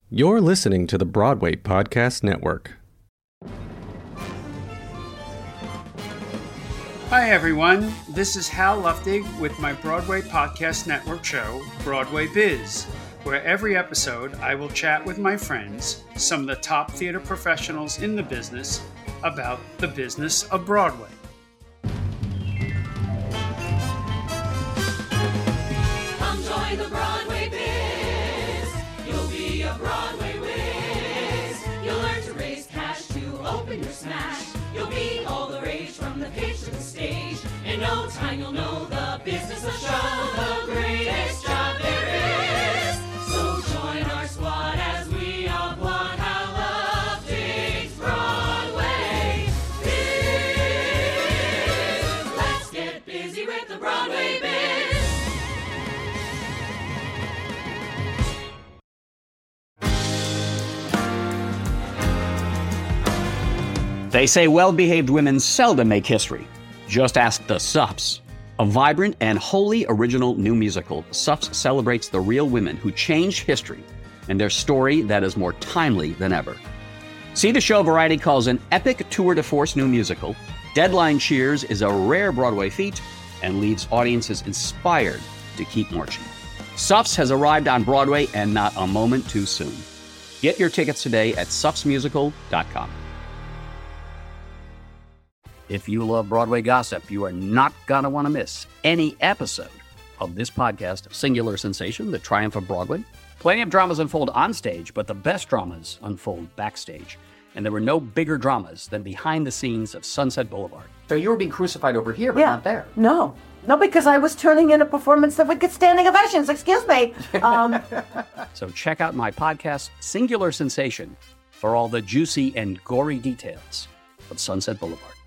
You're listening to the Broadway Podcast Network. Hi, everyone. This is Hal Luftig with my Broadway Podcast Network show, Broadway Biz, where every episode I will chat with my friends, some of the top theater professionals in the business, about the business of Broadway. Come join the Broadway Biz. You'll be a Broadway whiz. You'll learn to raise cash to open your smash. You'll be all the rage from the pitch to the stage. In no time you'll know the business of show, the greatest job there is. So join our squad as we applaud Hal Luftig's Broadway Biz. Let's get busy with the Broadway Biz. They say well-behaved women seldom make history. Just ask the Suffs. A vibrant and wholly original new musical, Suffs celebrates the real women who changed history and their story that is more timely than ever. See the show Variety calls an epic tour de force new musical. Deadline cheers is a rare Broadway feat and leaves audiences inspired to keep marching. Suffs has arrived on Broadway and not a moment too soon. Get your tickets today at suffsmusical.com. If you love Broadway gossip, you are not going to want to miss any episode of this podcast, Singular Sensation, The Triumph of Broadway. Plenty of dramas unfold on stage, but the best dramas unfold backstage. And there were no bigger dramas than behind the scenes of Sunset Boulevard. So you were being crucified over here, but not there. No, because I was turning in a performance that would get standing ovations. Excuse me. So check out my podcast, Singular Sensation, for all the juicy and gory details of Sunset Boulevard.